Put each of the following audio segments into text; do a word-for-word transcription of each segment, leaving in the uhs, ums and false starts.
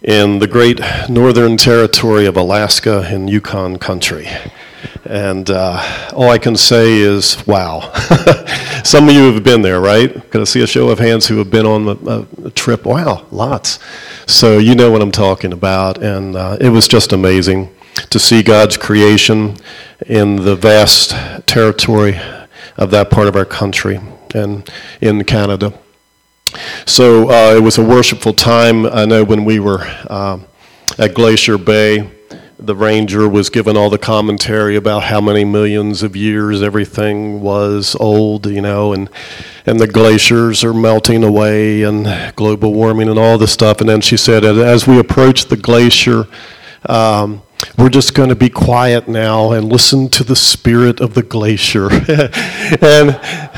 in the great northern territory of Alaska and Yukon country. And uh, all I can say is, wow. Some of you have been there, right? Can I see a show of hands who have been on a, a trip? Wow, lots. So you know what I'm talking about. And uh, it was just amazing to see God's creation in the vast territory of that part of our country and in Canada. So uh, it was a worshipful time. I know when we were uh, at Glacier Bay, the ranger was giving all the commentary about how many millions of years everything was old, you know, and and the glaciers are melting away and global warming and all this stuff. And then she said, as we approach the glacier, um, we're just going to be quiet now and listen to the spirit of the glacier. and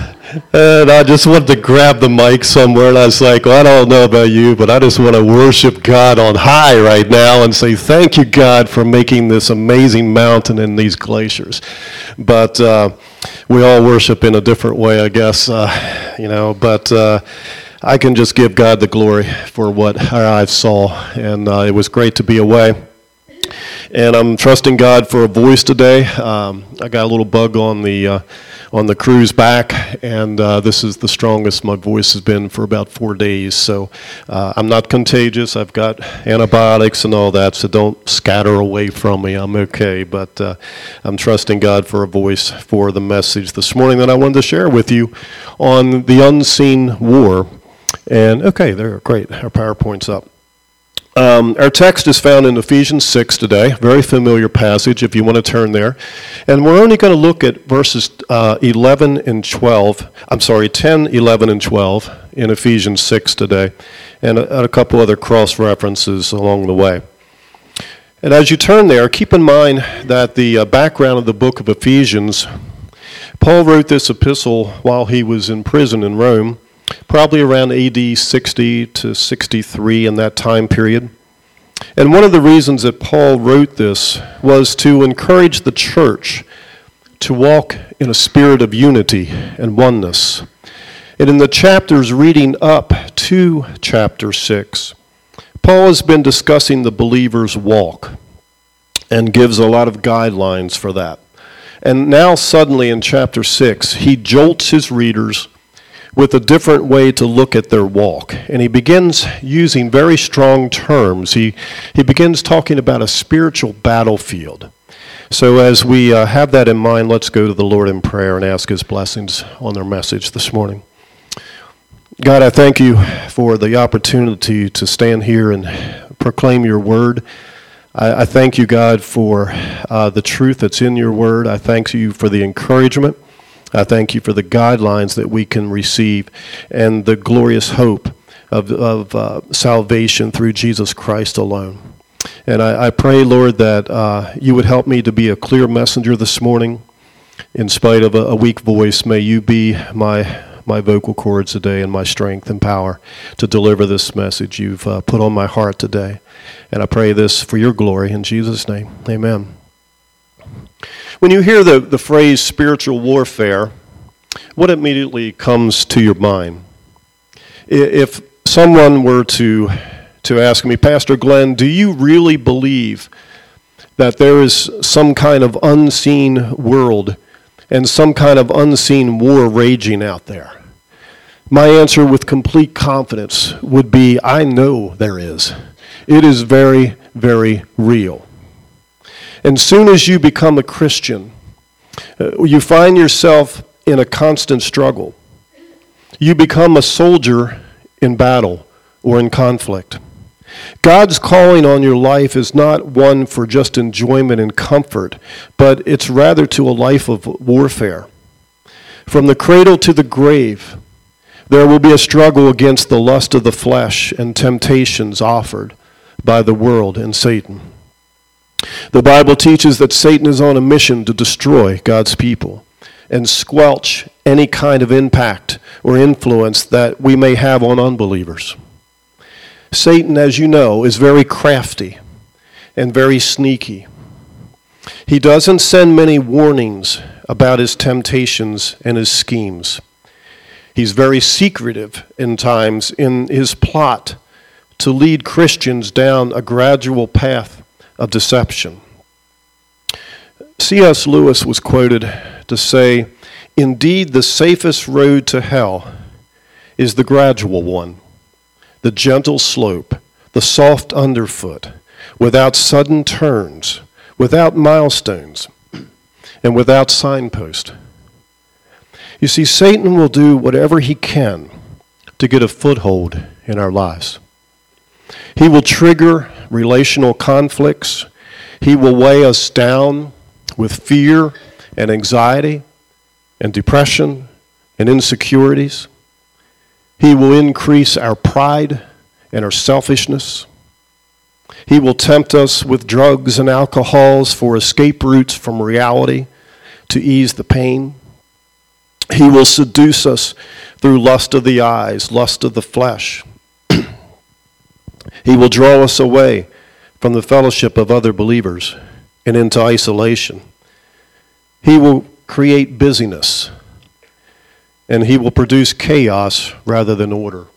And I just wanted to grab the mic somewhere, and I was like, well, I don't know about you, but I just want to worship God on high right now and say, thank you, God, for making this amazing mountain and these glaciers. But uh, we all worship in a different way, I guess, uh, you know, but uh, I can just give God the glory for what our eyes saw, and uh, it was great to be away. And I'm trusting God for a voice today. Um, I got a little bug on the uh, on the cruise back, and uh, this is the strongest my voice has been for about four days. So uh, I'm not contagious. I've got antibiotics and all that, so don't scatter away from me. I'm okay, but uh, I'm trusting God for a voice for the message this morning that I wanted to share with you on the unseen war. And okay, there, great. Our PowerPoint's up. Um, our text is found in Ephesians six today, very familiar passage if you want to turn there. And we're only going to look at verses uh, eleven and twelve, I'm sorry, ten, eleven, and twelve in Ephesians six today, and a, and a couple other cross-references along the way. And as you turn there, keep in mind that the uh, background of the book of Ephesians, Paul wrote this epistle while he was in prison in Rome, probably around A D sixty to sixty-three in that time period. And one of the reasons that Paul wrote this was to encourage the church to walk in a spirit of unity and oneness. And in the chapters reading up to chapter six, Paul has been discussing the believer's walk and gives a lot of guidelines for that. And now suddenly in chapter six, he jolts his readers with a different way to look at their walk. And he begins using very strong terms. He he begins talking about a spiritual battlefield. So as we uh, have that in mind, let's go to the Lord in prayer and ask his blessings on their message this morning. God, I thank you for the opportunity to stand here and proclaim your word. I, I thank you, God, for uh, the truth that's in your word. I thank you for the encouragement. I thank you for the guidelines that we can receive and the glorious hope of, of uh, salvation through Jesus Christ alone. And I, I pray, Lord, that uh, you would help me to be a clear messenger this morning. In spite of a, a weak voice, may you be my my vocal cords today and my strength and power to deliver this message you've uh, put on my heart today. And I pray this for your glory in Jesus' name. Amen. When you hear the, the phrase spiritual warfare, what immediately comes to your mind? If someone were to, to ask me, Pastor Glenn, do you really believe that there is some kind of unseen world and some kind of unseen war raging out there? My answer with complete confidence would be, I know there is. It is very, very real. And soon as you become a Christian, uh, you find yourself in a constant struggle. You become a soldier in battle or in conflict. God's calling on your life is not one for just enjoyment and comfort, but it's rather to a life of warfare. From the cradle to the grave, there will be a struggle against the lust of the flesh and temptations offered by the world and Satan. The Bible teaches that Satan is on a mission to destroy God's people and squelch any kind of impact or influence that we may have on unbelievers. Satan, as you know, is very crafty and very sneaky. He doesn't send many warnings about his temptations and his schemes. He's very secretive in times in his plot to lead Christians down a gradual path of deception. C S Lewis was quoted to say, "Indeed, the safest road to hell is the gradual one, the gentle slope, the soft underfoot, without sudden turns, without milestones, and without signpost." You see, Satan will do whatever he can to get a foothold in our lives. He will trigger relational conflicts. He will weigh us down with fear and anxiety and depression and insecurities. He will increase our pride and our selfishness. He will tempt us with drugs and alcohols for escape routes from reality to ease the pain. He will seduce us through lust of the eyes, lust of the flesh. He will draw us away from the fellowship of other believers and into isolation. He will create busyness, and he will produce chaos rather than order.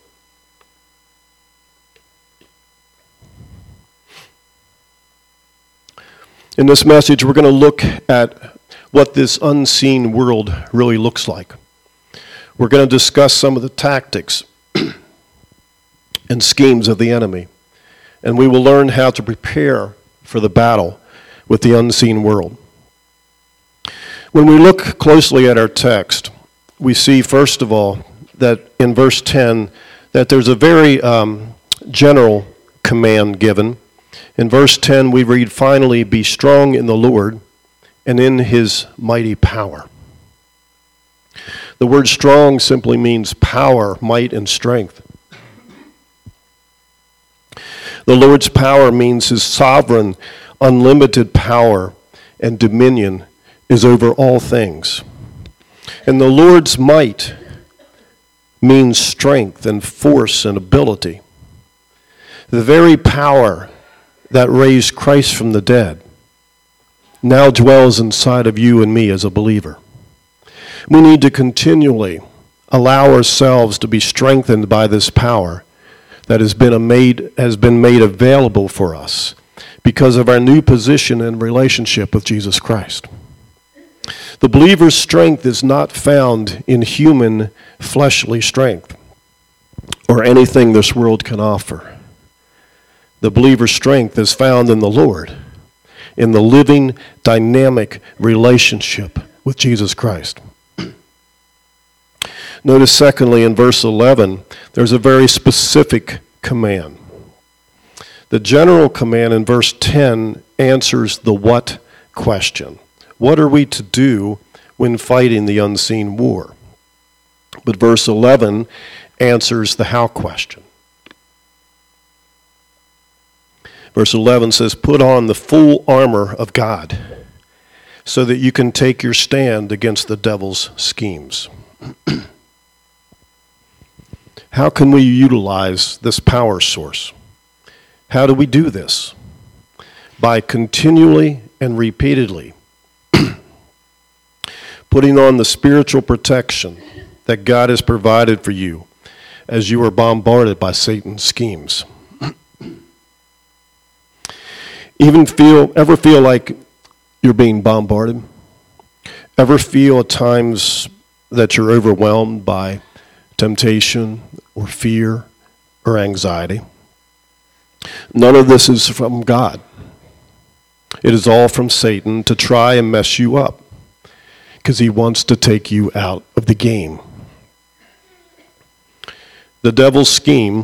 In this message, we're going to look at what this unseen world really looks like. We're going to discuss some of the tactics and schemes of the enemy, and we will learn how to prepare for the battle with the unseen world. When we look closely at our text, we see, first of all, that in verse ten, that there's a very um, general command given. In verse ten, we read, "Finally, be strong in the Lord and in his mighty power." The word strong simply means power, might, and strength. The Lord's power means his sovereign, unlimited power and dominion is over all things. And the Lord's might means strength and force and ability. The very power that raised Christ from the dead now dwells inside of you and me as a believer. We need to continually allow ourselves to be strengthened by this power that has been made has been made available for us because of our new position and relationship with Jesus Christ. The believer's strength is not found in human fleshly strength or anything this world can offer. The believer's strength is found in the Lord, in the living, dynamic relationship with Jesus Christ. Notice secondly in verse eleven, there's a very specific command. The general command in verse ten answers the what question. What are we to do when fighting the unseen war? But verse eleven answers the how question. Verse eleven says, "Put on the full armor of God so that you can take your stand against the devil's schemes." How can we utilize this power source? How do we do this? By continually and repeatedly putting on the spiritual protection that God has provided for you as you are bombarded by Satan's schemes. Even feel, ever feel like you're being bombarded? Ever feel at times that you're overwhelmed by temptation or fear or anxiety? None of this is from God. It is all from Satan to try and mess you up because he wants to take you out of the game. The devil's scheme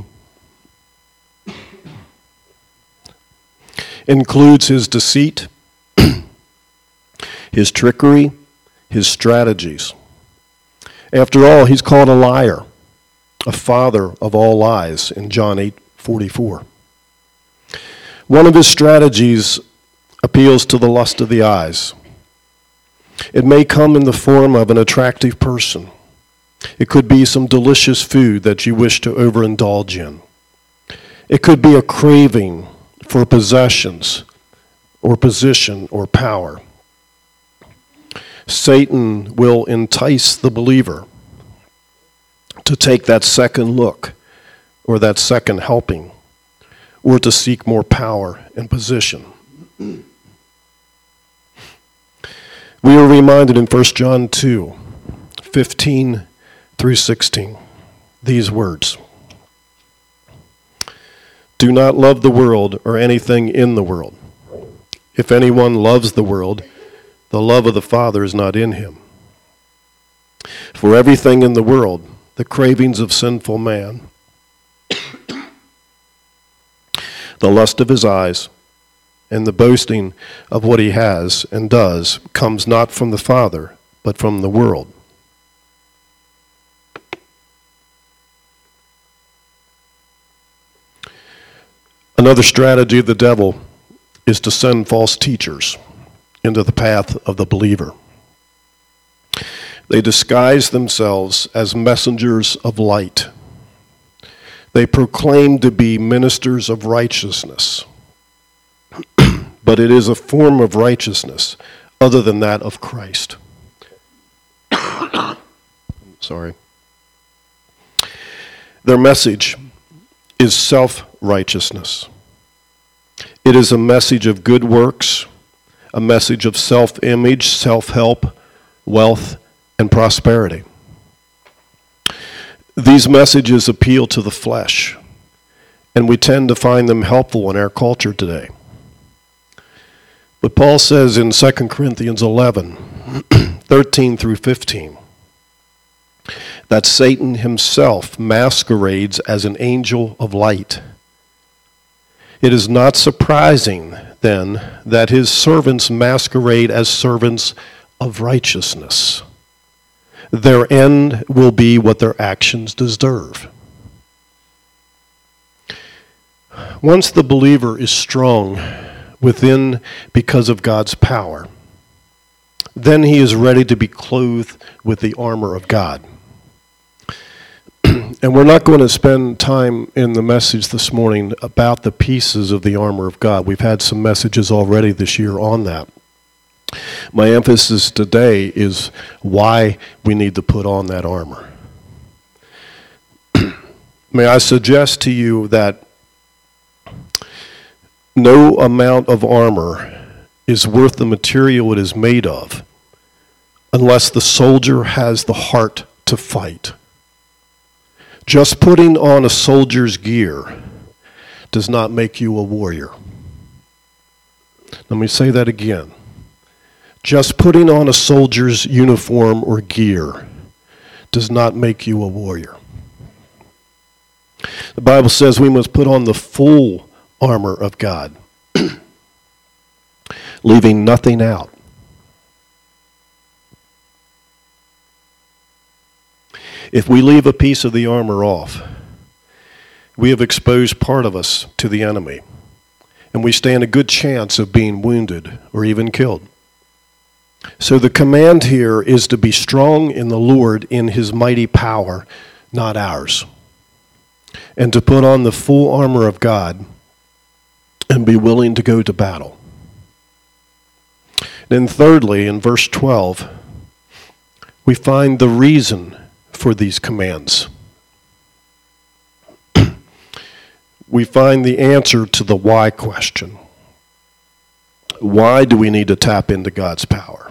includes his deceit, his trickery, his strategies. After all, he's called a liar, a father of all lies in John eight forty-four. One of his strategies appeals to the lust of the eyes. It may come in the form of an attractive person. It could be some delicious food that you wish to overindulge in. It could be a craving for possessions or position or power. Satan will entice the believer to take that second look or that second helping or to seek more power and position. We are reminded in First John two, fifteen through sixteen, these words. Do not love the world or anything in the world. If anyone loves the world, the love of the Father is not in him. For everything in the world, the cravings of sinful man, the lust of his eyes, and the boasting of what he has and does, comes not from the Father, but from the world. Another strategy of the devil is to send false teachers into the path of the believer. They disguise themselves as messengers of light. They proclaim to be ministers of righteousness, but it is a form of righteousness other than that of Christ. Sorry. Their message is self-righteousness. It is a message of good works, a message of self-image, self-help, wealth, and prosperity. These messages appeal to the flesh, and we tend to find them helpful in our culture today. But Paul says in Second Corinthians eleven, thirteen through fifteen, that Satan himself masquerades as an angel of light. It is not surprising, then, that his servants masquerade as servants of righteousness. Their end will be what their actions deserve. Once the believer is strong within because of God's power, then he is ready to be clothed with the armor of God. And we're not going to spend time in the message this morning about the pieces of the armor of God. We've had some messages already this year on that. My emphasis today is why we need to put on that armor. May I suggest to you that no amount of armor is worth the material it is made of unless the soldier has the heart to fight. Just putting on a soldier's gear does not make you a warrior. Let me say that again. Just putting on a soldier's uniform or gear does not make you a warrior. The Bible says we must put on the full armor of God, leaving nothing out. If we leave a piece of the armor off, we have exposed part of us to the enemy, and we stand a good chance of being wounded or even killed. So the command here is to be strong in the Lord in his mighty power, not ours, and to put on the full armor of God and be willing to go to battle. Then thirdly, in verse twelve, we find the reason for these commands. We find the answer to the why question. Why do we need to tap into God's power?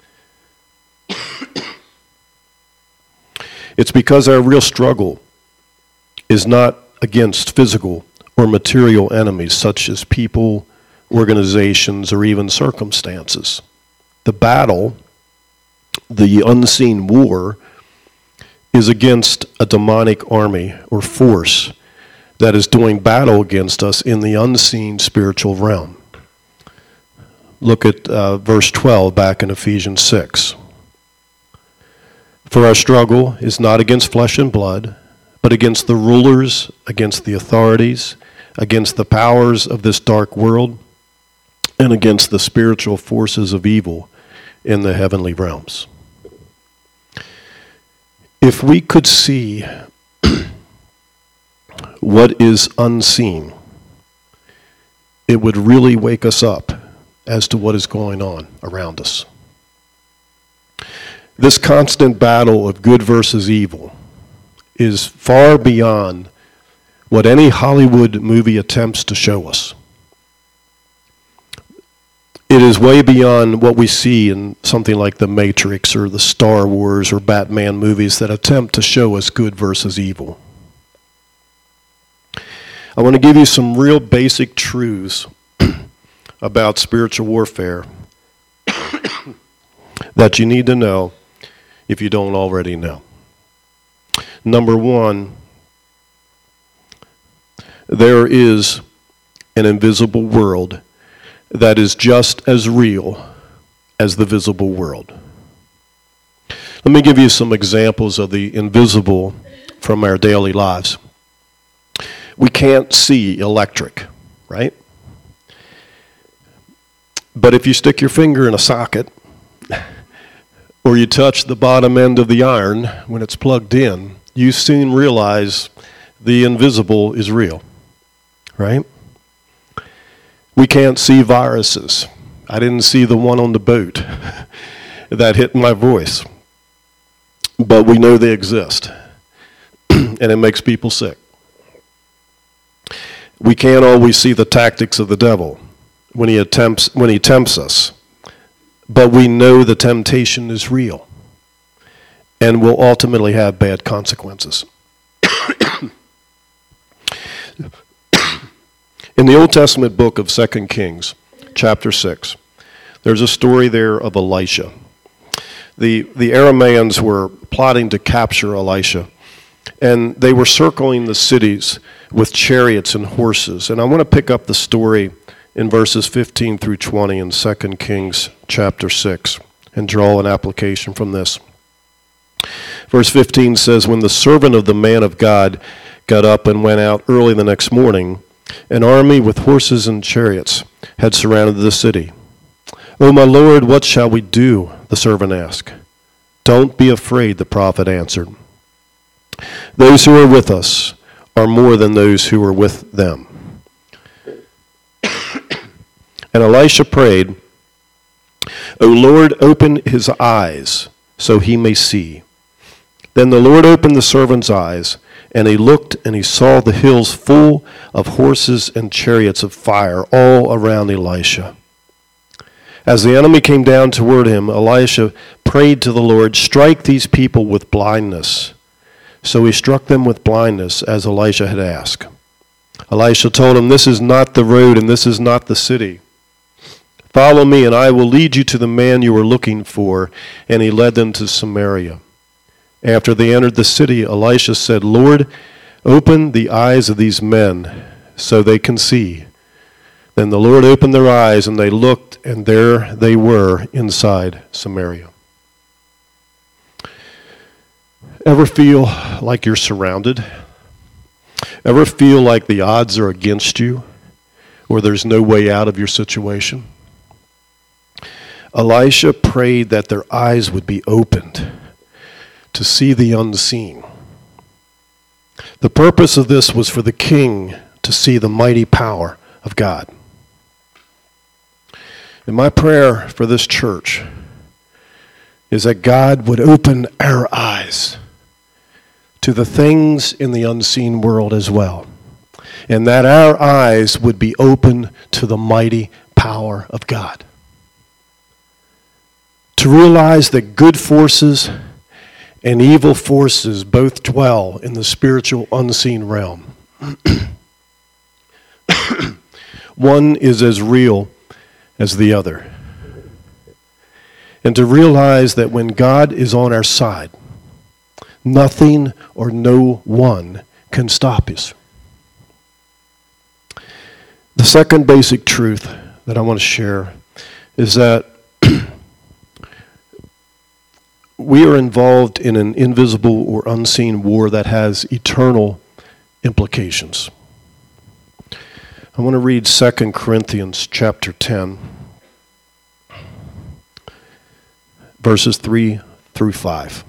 It's because our real struggle is not against physical or material enemies such as people, organizations, or even circumstances. The battle, the unseen war, is against a demonic army or force that is doing battle against us in the unseen spiritual realm. Look at uh, verse twelve back in Ephesians six. For our struggle is not against flesh and blood, but against the rulers, against the authorities, against the powers of this dark world, and against the spiritual forces of evil in the heavenly realms. If we could see what is unseen, it would really wake us up as to what is going on around us. This constant battle of good versus evil is far beyond what any Hollywood movie attempts to show us. It is way beyond what we see in something like The Matrix or the Star Wars or Batman movies that attempt to show us good versus evil. I want to give you some real basic truths about spiritual warfare that you need to know if you don't already know. Number one, there is an invisible world that is just as real as the visible world. Let me give you some examples of the invisible from our daily lives. We can't see electric, right? But if you stick your finger in a socket, or you touch the bottom end of the iron when it's plugged in, you soon realize the invisible is real, right? We can't see viruses. I didn't see the one on the boat that hit my voice, but we know they exist, and it makes people sick. We can't always see the tactics of the devil when he attempts when he tempts us, but we know the temptation is real and will ultimately have bad consequences. In the Old Testament book of Second Kings, chapter six, there's a story there of Elisha. The, the Arameans were plotting to capture Elisha, and they were circling the cities with chariots and horses. And I want to pick up the story in verses fifteen through twenty in Second Kings chapter six and draw an application from this. Verse fifteen says, "When the servant of the man of God got up and went out early the next morning, an army with horses and chariots had surrounded the city. 'Oh, my Lord, what shall we do?' the servant asked. 'Don't be afraid,' the prophet answered. 'Those who are with us are more than those who are with them.' And Elisha prayed, 'O Lord, open his eyes so he may see.' Then the Lord opened the servant's eyes, and he looked, and he saw the hills full of horses and chariots of fire all around Elisha. As the enemy came down toward him, Elisha prayed to the Lord, 'Strike these people with blindness.' So he struck them with blindness, as Elisha had asked. Elisha told him, 'This is not the road, and this is not the city. Follow me, and I will lead you to the man you are looking for.' And he led them to Samaria. After they entered the city, Elisha said, 'Lord, open the eyes of these men so they can see.' Then the Lord opened their eyes, and they looked, and there they were inside Samaria." Ever feel like you're surrounded? Ever feel like the odds are against you, or there's no way out of your situation? Elisha prayed that their eyes would be opened to see the unseen. The purpose of this was for the king to see the mighty power of God. And my prayer for this church is that God would open our eyes to the things in the unseen world as well, and that our eyes would be open to the mighty power of God. To realize that good forces and evil forces both dwell in the spiritual unseen realm. One is as real as the other. And to realize that when God is on our side, nothing or no one can stop us. The second basic truth that I want to share is that we are involved in an invisible or unseen war that has eternal implications. I want to read Second Corinthians chapter ten, verses three through five.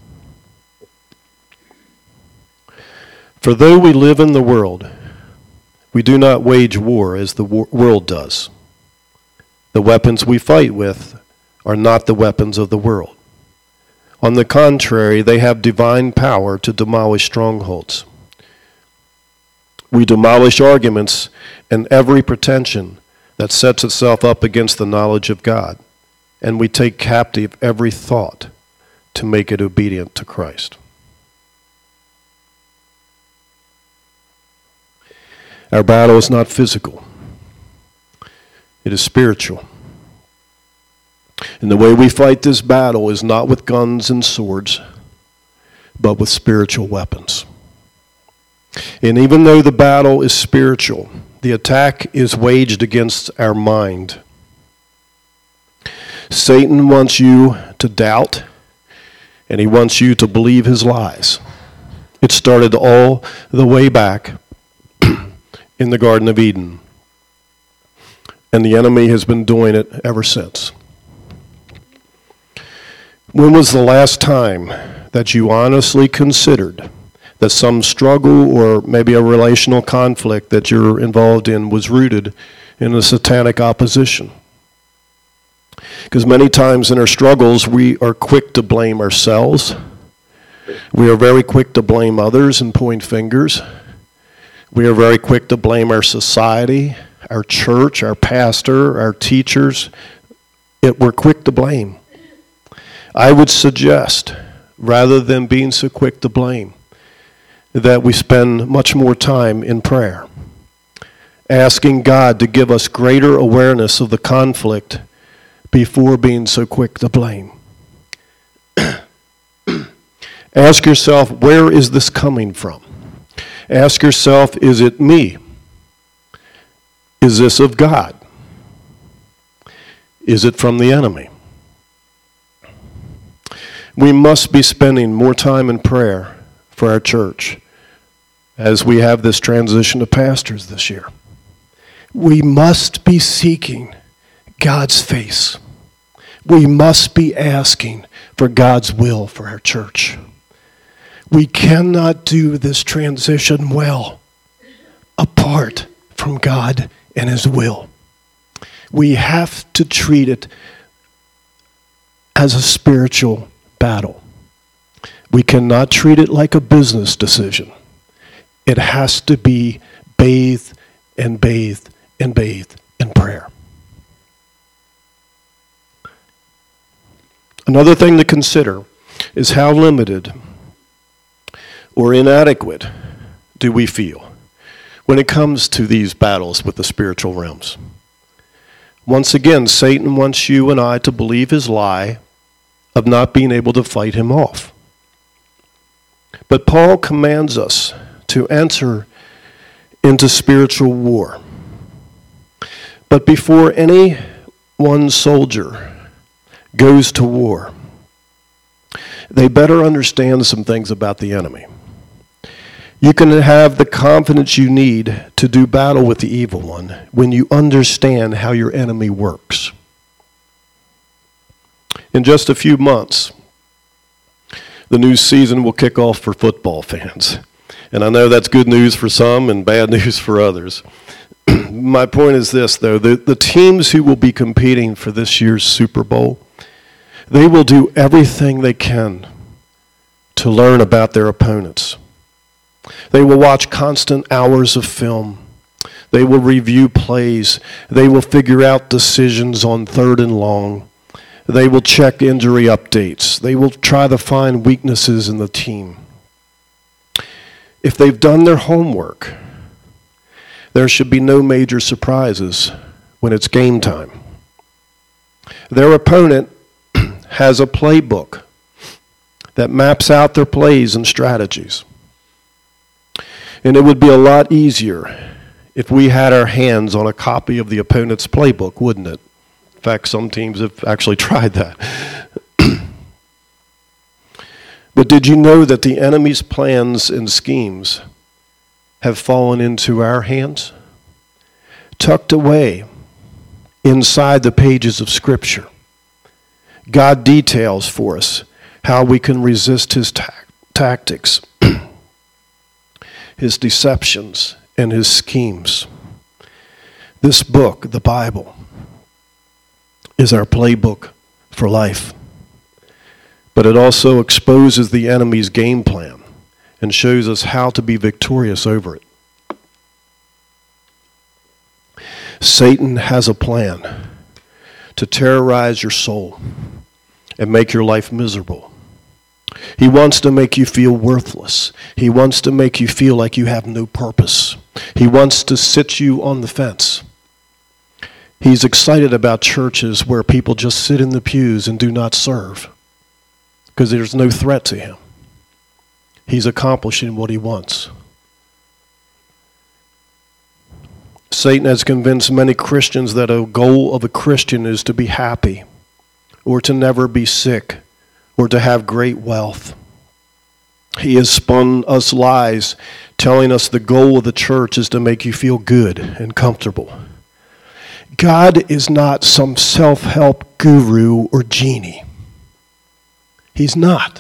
"For though we live in the world, we do not wage war as the wor- world does. The weapons we fight with are not the weapons of the world. On the contrary, they have divine power to demolish strongholds. We demolish arguments and every pretension that sets itself up against the knowledge of God, and we take captive every thought to make it obedient to Christ. Our battle is not physical. It is spiritual. And the way we fight this battle is not with guns and swords, but with spiritual weapons. And even though the battle is spiritual, the attack is waged against our mind. Satan wants you to doubt, and he wants you to believe his lies. It started all the way back in the Garden of Eden, and the enemy has been doing it ever since. When was the last time that you honestly considered that some struggle or maybe a relational conflict that you're involved in was rooted in a satanic opposition? Because many times in our struggles, we are quick to blame ourselves. We are very quick to blame others and point fingers. We are very quick to blame our society, our church, our pastor, our teachers. It, we're quick to blame. I would suggest, rather than being so quick to blame, that we spend much more time in prayer, asking God to give us greater awareness of the conflict before being so quick to blame. Ask yourself, where is this coming from? Ask yourself, is it me? Is this of God? Is it from the enemy? We must be spending more time in prayer for our church as we have this transition to pastors this year. We must be seeking God's face. We must be asking for God's will for our church. We cannot do this transition well apart from God and his will. We have to treat it as a spiritual battle. We cannot treat it like a business decision. It has to be bathed and bathed and bathed in prayer. Another thing to consider is how limited or inadequate do we feel when it comes to these battles with the spiritual realms. Once again, Satan wants you and I to believe his lie of not being able to fight him off. But Paul commands us to enter into spiritual war. But before any one soldier goes to war, they better understand some things about the enemy. You can have the confidence you need to do battle with the evil one when you understand how your enemy works. In just a few months, the new season will kick off for football fans. And I know that's good news for some and bad news for others. My point is this, though. The, the teams who will be competing for this year's Super Bowl, they will do everything they can to learn about their opponents. They will watch constant hours of film. They will review plays. They will figure out decisions on third and long. They will check injury updates. They will try to find weaknesses in the team. If they've done their homework, there should be no major surprises when it's game time. Their opponent has a playbook that maps out their plays and strategies. And it would be a lot easier if we had our hands on a copy of the opponent's playbook, wouldn't it? In fact, some teams have actually tried that. But did you know that the enemy's plans and schemes have fallen into our hands? Tucked away inside the pages of Scripture, God details for us how we can resist his ta- tactics, his deceptions, and his schemes. This book, the Bible, is our playbook for life. But it also exposes the enemy's game plan and shows us how to be victorious over it. Satan has a plan to terrorize your soul and make your life miserable. He wants to make you feel worthless. He wants to make you feel like you have no purpose. He wants to sit you on the fence. He's excited about churches where people just sit in the pews and do not serve because there's no threat to him. He's accomplishing what he wants. Satan has convinced many Christians that a goal of a Christian is to be happy or to never be sick or to have great wealth. He has spun us lies, telling us the goal of the church is to make you feel good and comfortable. God is not some self-help guru or genie. He's not.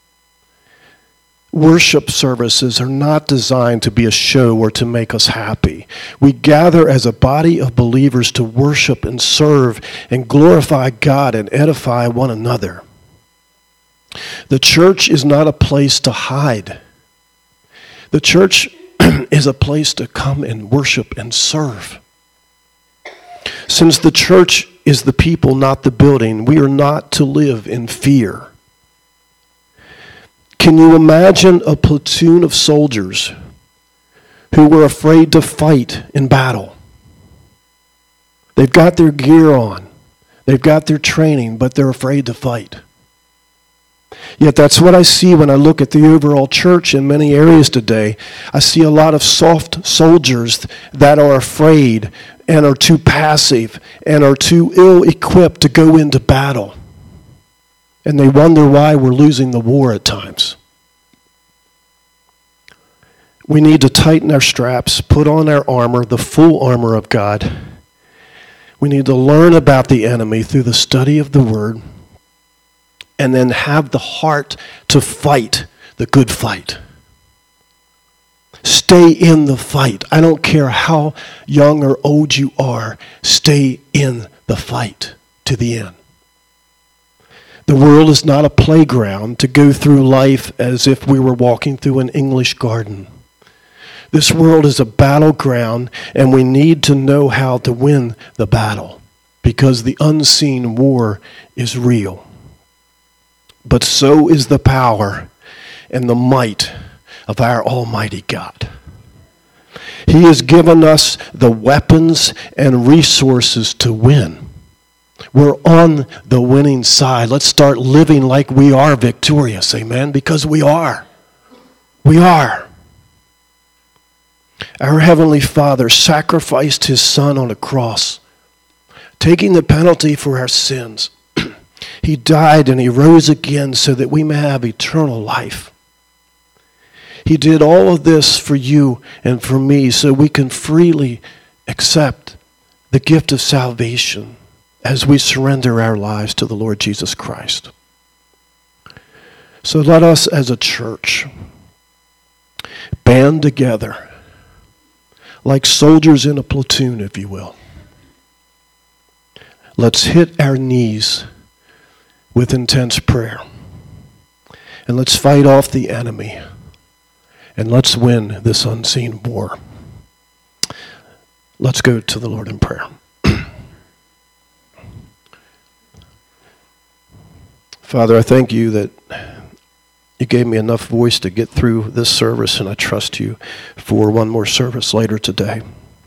Worship services are not designed to be a show or to make us happy. We gather as a body of believers to worship and serve and glorify God and edify one another. The church is not a place to hide. The church is a place to come and worship and serve. Since the church is the people, not the building, we are not to live in fear. Can you imagine a platoon of soldiers who were afraid to fight in battle? They've got their gear on. They've got their training, but they're afraid to fight. Yet that's what I see when I look at the overall church in many areas today. I see a lot of soft soldiers that are afraid and are too passive and are too ill-equipped to go into battle. And they wonder why we're losing the war at times. We need to tighten our straps, put on our armor, the full armor of God. We need to learn about the enemy through the study of the Word, and then have the heart to fight the good fight. Stay in the fight. I don't care how young or old you are, stay in the fight to the end. The world is not a playground to go through life as if we were walking through an English garden. This world is a battleground, and we need to know how to win the battle because the unseen war is real. But so is the power and the might of our Almighty God. He has given us the weapons and resources to win. We're on the winning side. Let's start living like we are victorious, amen? Because we are. We are. Our Heavenly Father sacrificed His Son on a cross, taking the penalty for our sins. He died and He rose again so that we may have eternal life. He did all of this for you and for me so we can freely accept the gift of salvation as we surrender our lives to the Lord Jesus Christ. So let us as a church band together like soldiers in a platoon, if you will. Let's hit our knees with intense prayer. And let's fight off the enemy. And let's win this unseen war. Let's go to the Lord in prayer. Father, I thank you that you gave me enough voice to get through this service, and I trust you for one more service later today.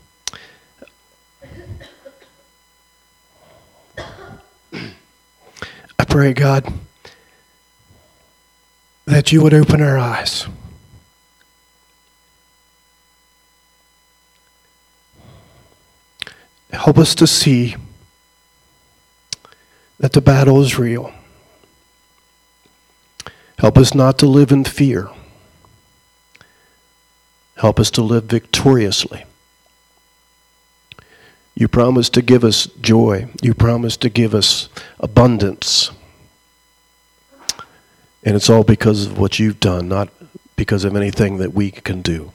I pray, God, that you would open our eyes. Help us to see that the battle is real. Help us not to live in fear. Help us to live victoriously. You promised to give us joy. You promised to give us abundance. And it's all because of what you've done, not because of anything that we can do.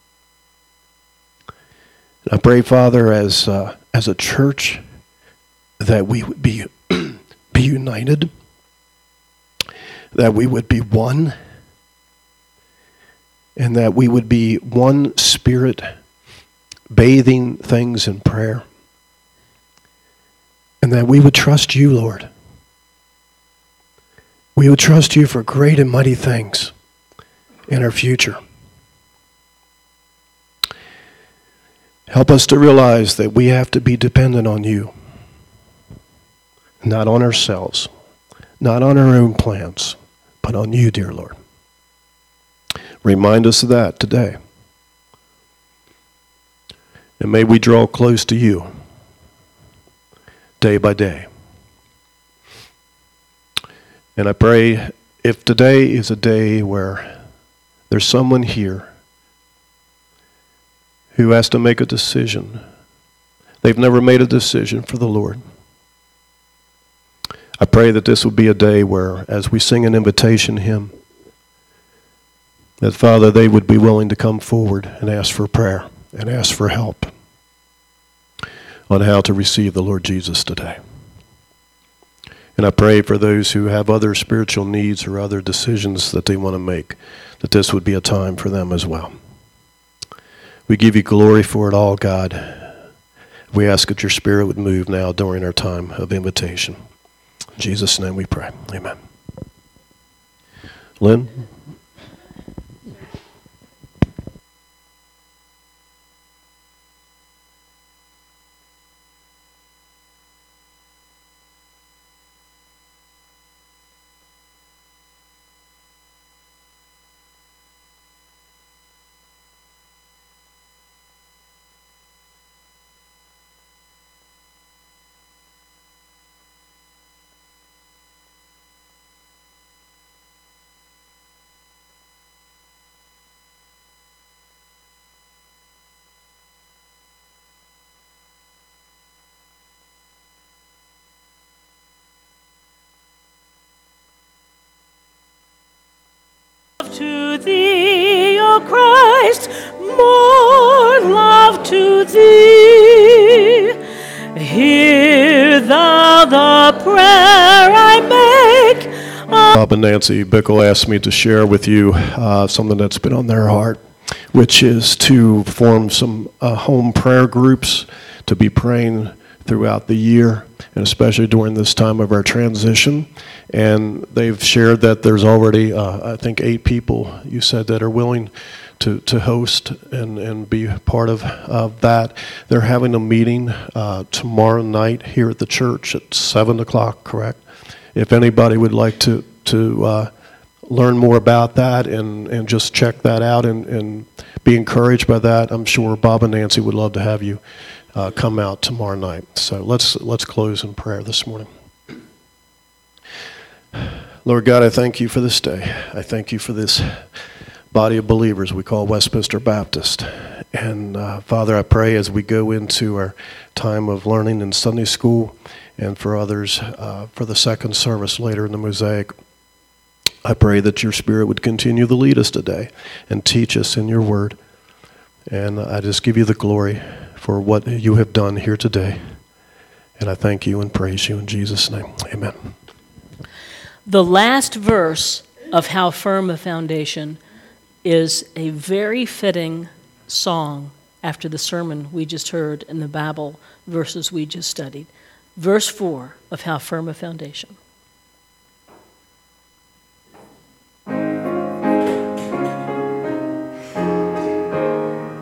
I pray, Father, as uh, as a church, that we would be be united, that we would be one, and that we would be one spirit, bathing things in prayer, and that we would trust you, Lord. We would trust you for great and mighty things in our future. Help us to realize that we have to be dependent on you, not on ourselves, not on our own plans, but on you, dear Lord. Remind us of that today. And may we draw close to you day by day. And I pray if today is a day where there's someone here who has to make a decision, they've never made a decision for the Lord, I pray that this will be a day where, as we sing an invitation hymn, that, Father, they would be willing to come forward and ask for prayer and ask for help on how to receive the Lord Jesus today. And I pray for those who have other spiritual needs or other decisions that they want to make, that this would be a time for them as well. We give you glory for it all, God. We ask that your Spirit would move now during our time of invitation. In Jesus' name we pray. Amen. Lynn? To thee, O Christ, more love to thee. Hear thou the prayer I make. Bob and Nancy Bickle asked me to share with you uh, something that's been on their heart, which is to form some uh, home prayer groups to be praying throughout the year, and especially during this time of our transition. And they've shared that there's already, uh, I think, eight people, you said, that are willing to, to host and, and be part of uh, that. They're having a meeting uh, tomorrow night here at the church at seven o'clock, correct? If anybody would like to, to uh, learn more about that and, and just check that out and, and be encouraged by that, I'm sure Bob and Nancy would love to have you uh, come out tomorrow night. So let's let's close in prayer this morning. Lord God, I thank you for this day. I thank you for this body of believers we call Westminster Baptist. And uh, Father, I pray as we go into our time of learning in Sunday school and for others uh, for the second service later in the Mosaic, I pray that your Spirit would continue to lead us today and teach us in your word. And I just give you the glory for what you have done here today. And I thank you and praise you in Jesus' name. Amen. The last verse of How Firm a Foundation is a very fitting song after the sermon we just heard and the Bible verses we just studied. Verse four of How Firm a Foundation.